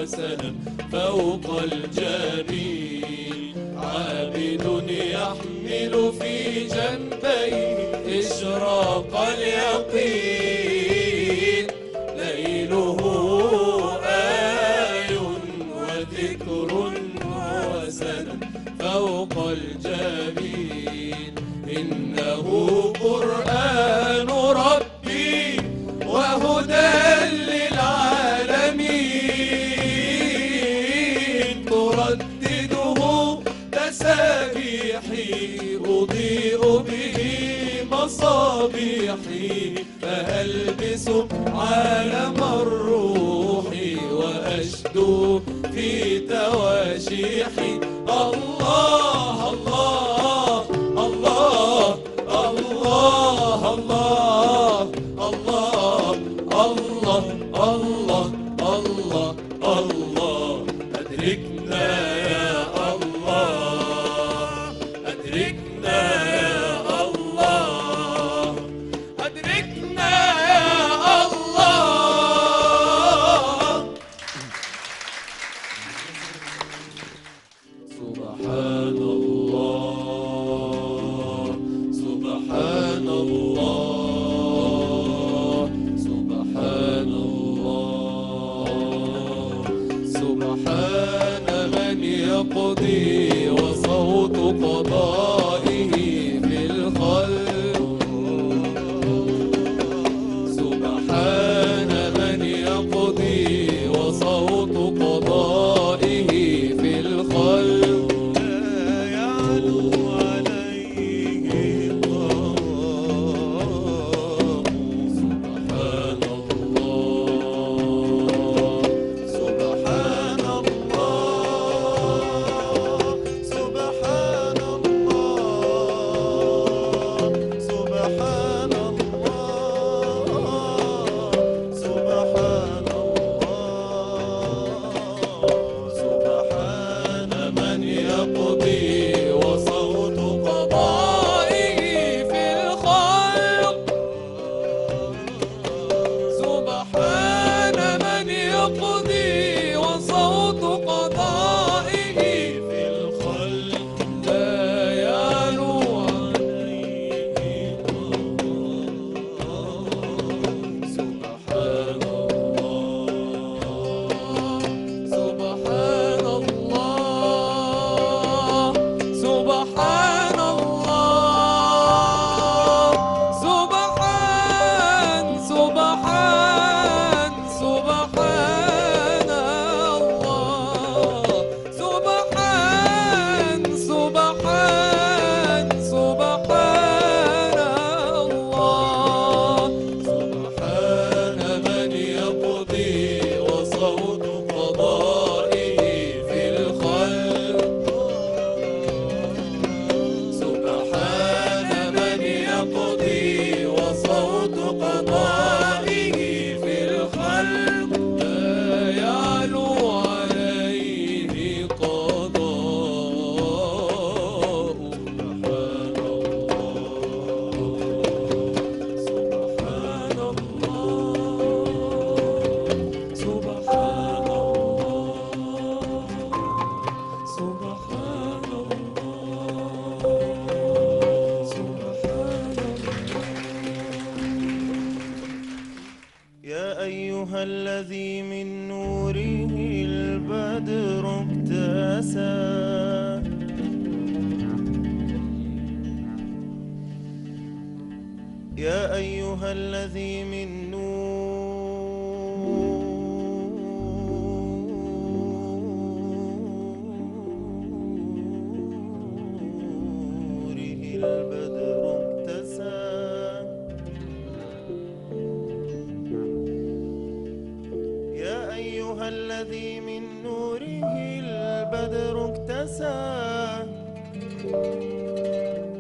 وسلم فوق الجبين. عابد يحمل في جنبيه إشراق اليقين، ليله آي وذكر وسلم فوق الجبين. إنه قرآن ربي وهدى للعالمين، تردده تسابيحي أضيء به مصابيحي، فألبس عالم الروح وأشدو في تواشيحي. الله الله الله الله الله الله الله الله الله الله. أدركنا يا الله، أدركنا يا الله، أدركنا يا الله. سبحان الله سبحان الله سبحان الله. سبحان من يقضي وصوت قضائه في الخلق، سبحان من يقضي وصوت قضائه في الخلق، لا يعلو عليه قضاء. سبحان الله سبحان الله سبحان الله سبحان الله سبحان الله. سبحان من يقضي وصوت قضائه في الخلق، سبحان من يقضي وصوت قضائه في الخلق، لا يعلو عليه قضاء. سبحان الله سبحان الله سبحان الله سبحان سبحان سبحان الله سبحان سبحان سبحان الله. سبحان من يقضي وصوت قضائه في الخلق، سبحان من يقضي وصوت قضائه في الخلق، لا يعلو عليه قضاء. سبحان الله سبحان الله سبحان الله سبحان الله. يا أيها الذي من نوره البدر ابتسى، يا أيها الذي من نوره البدر ابتسى، يا أيها الذي من نوره البدر اكتسى،